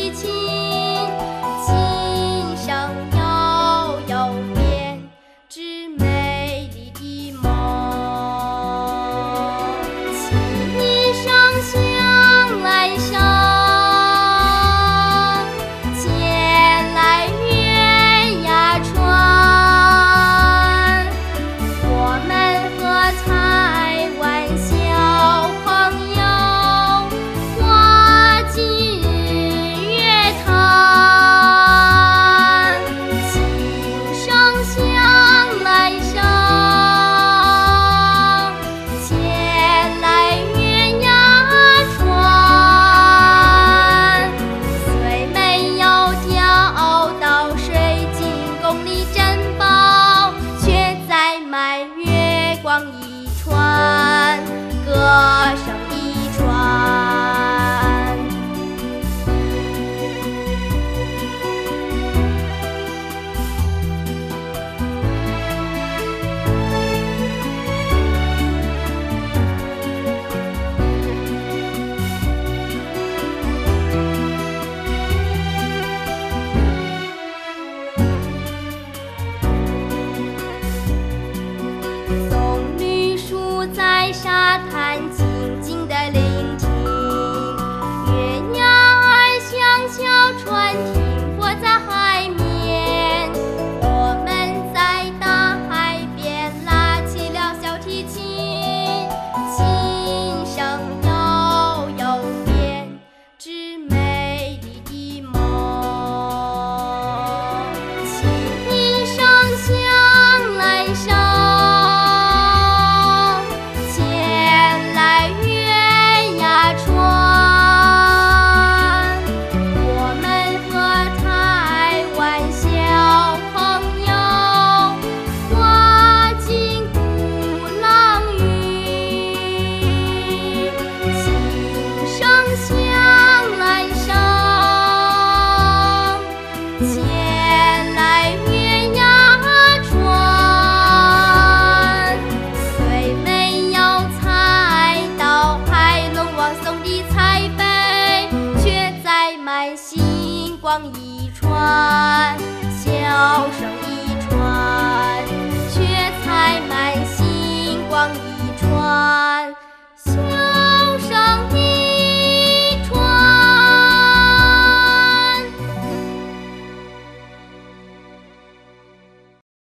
提琴，琴声悠悠编织美丽的梦。琴音声响来声，前来月牙传。我们和台湾小朋友划进日月潭，琴声响来声，前来月牙传。虽没有钓到水晶宫里珍宝，却在卖月光一串，歌声一串。棕榈树在沙滩静静地聆听，月牙儿像小船停泊在海面。我们在大海边拉起了小提琴，琴声悠悠编织美丽的梦。琴音声响来声，前来月牙传。我们和台湾小朋友划进鼓浪屿，琴声响来声，前来月牙传。虽没有采到海龙王送的彩杯，却载满星光一